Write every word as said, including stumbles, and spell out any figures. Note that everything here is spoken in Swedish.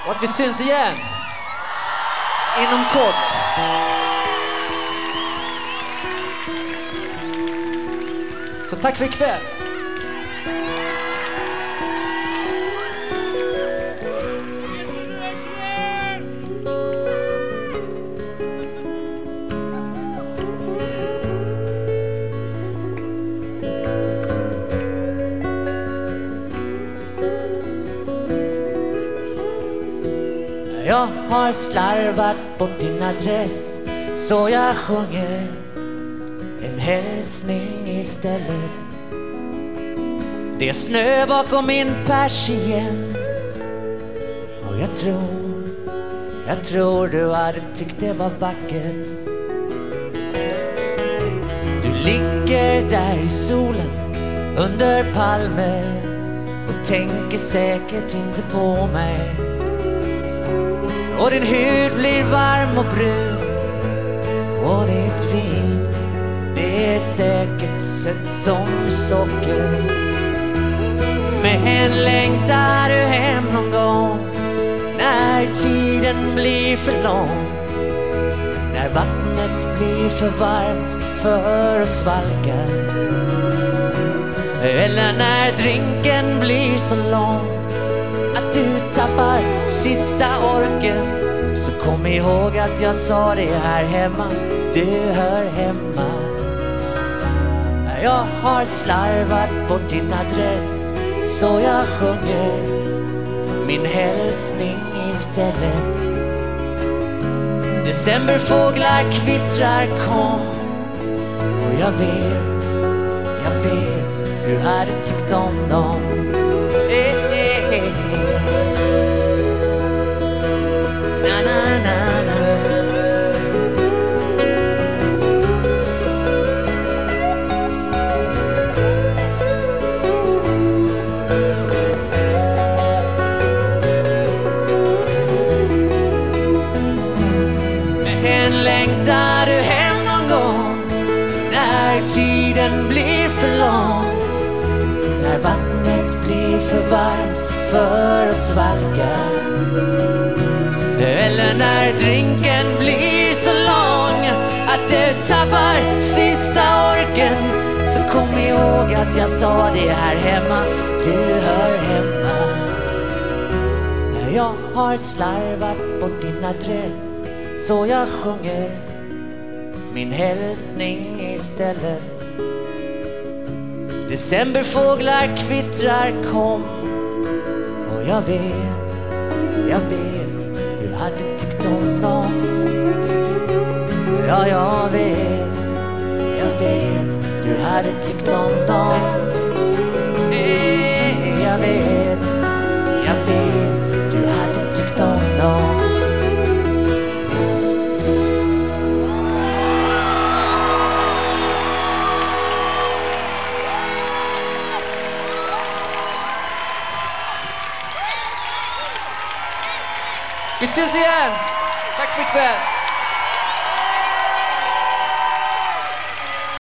Och att vi syns igen inom kort. Så tack för ikväll. Jag har slarvat bort din adress, så jag sjunger en hälsning istället. Det är snö bakom min pers igen, och jag tror, jag tror du hade tyckt det var vackert. Du ligger där i solen under palmer och tänker säkert inte på mig. Och din hud blir varm och brun, och ditt vin, det är säkert sött som socker. Men längtar du hem någon gång när tiden blir för lång, när vattnet blir för varmt för att svalka, eller när drinken blir så lång att du tappar sista orken, så kom ihåg att jag sa det här hemma, du hör hemma. Jag har slarvat bort din adress, så jag sjunger min hälsning istället. Decemberfåglar kvittrar kom, och jag vet, jag vet, du hade tyckt om dem. Eh, eh, eh. Na, na, na, na. Men längtar du hem någon gång när tiden blir för lång, när vattnet blir för varmt för att svalka, eller när drinken blir så lång att du tappar sista orken, så kom ihåg att jag sa det här hemma, du hör hemma. Jag har slarvat bort din adress, så jag sjunger min hälsning istället. Decemberfåglar kvittrar kom, och jag vet, jag vet, du hade tyckt om dem. Ja, jag vet, jag vet, du hade tyckt om dem. Jag vet, jag vet, du hade tyckt om dem. Vi ses igen. Tack för ikväll.